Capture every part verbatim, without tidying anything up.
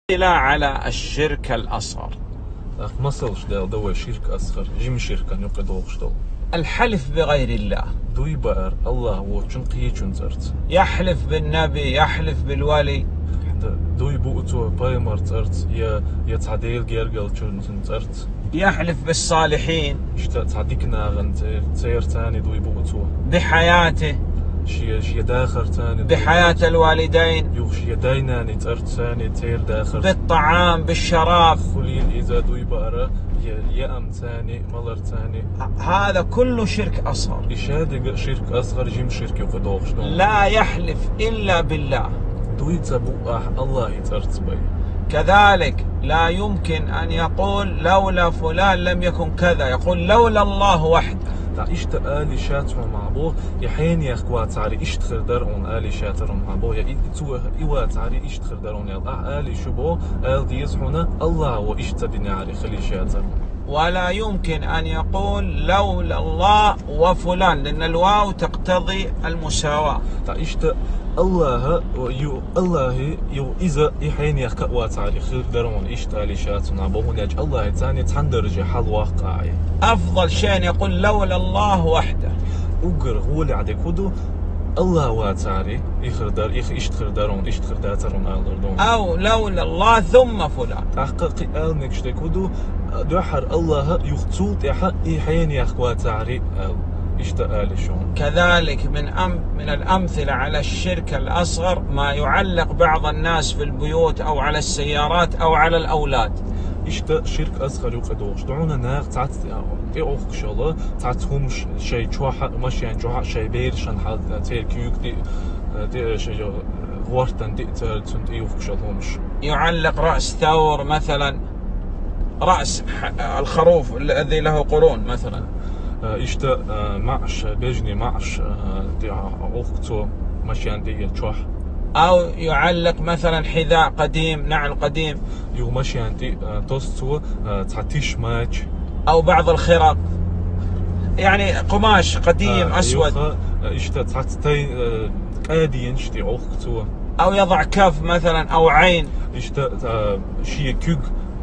لا على الشرك الأصغر. مثل شدال دو شرك أصغر جيم شركا يقدوغ شدال الحلف بغير الله. دوي بار الله وچن قيه چن زرت يحلف بالنبي، يحلف بالولي. دوي بوتو باي مرترت يا يا تعديل جيرجل چن زرت يحلف بالصالحين. اشتا تعديكنا غنت تير تاني دوي بوتو بحياته، شي شي داخر تاني بحياة الوالدين، يوخ شي دايناني ترت تاني تير داخر بالطعام، بالشراب. خليل إذا دوي بارا يا أم تاني ملر تاني. هذا كله شرك أصغر. إشادق شرك أصغر جيم شرك يقدوغ شنو لا يحلف إلا بالله. دوي تبو الله يترت بي. كذلك لا يمكن أن يقول لولا فلان لم يكن كذا، يقول لولا الله وحده. تا إشت آلي شاتر مع بو يحين يخوا تعري إشت خردرون آلي شاتر مع بو يا إتوه إيوا تعري إشت خردرون يلا آلي شبو آل ديز هنا الله وإشت بنعري خلي شاتر. ولا يمكن أن يقول لولا الله وفلان، لأن الواو تقتضي المساواة. تا إشت الله يو الله يو إذا يحين يخوا تعري خردرون إشت آلي شاتر مع بو نج الله تاني تندرج حال واقعي. أفضل شيء يقول لولا الله وحده. وقر هو اللي عاد يقولوا الله واتعري يخردر يخ إيش تخردرون إيش تخرداترون ألردون. أو لولا الله ثم فلان. تحقق قال نكش تقولوا دحر الله يخطوط يح يحين يخوا تعري إيش تقال شون. كذلك من أم من الأمثلة على الشرك الأصغر ما يعلق بعض الناس في البيوت أو على السيارات أو على الأولاد. إشتا شرك أصغر يقدوش دعونا ناق تعت إيه شغلة تعتهم شيء جوها مش يعني جوها شيء بيرشان حال تيركيوك دي دي شيء غورتن دي تنت إيه شغلهمش. يعلق رأس ثور مثلا، رأس الخروف الذي له قرون مثلا. إشتا معش بيجني معش دي أختو مش يعني دي جوه. أو يعلق مثلا حذاء قديم، نعل قديم. يو ماشي عندي توستو تعطيش ماتش. أو بعض الخرق، يعني قماش قديم آه أسود. إشتا تعطي قادي ينشتي أختو. أو يضع كف مثلا أو عين. إشتا شيء كوج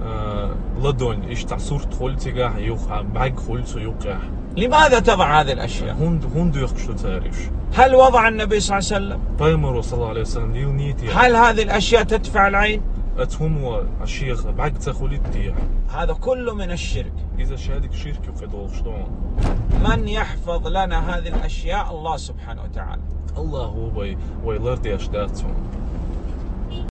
لدون إشتا صورت خلتي جاه يوقع بعج خلته يوقع. لماذا تضع هذه الأشياء؟ هند هند يخشوا تعرفش. هل وضع النبي صلى الله عليه وسلم؟ بايمر صلى الله عليه وسلم ليو نيتي. هل هذه الأشياء تدفع العين؟ أتهم وعشيخ بعج تخلي الديح. هذا كله من الشرك. إذا شادك شرك يقدوش دون. من يحفظ لنا هذه الأشياء؟ الله سبحانه وتعالى. الله هو بي ويلردي أشداتهم.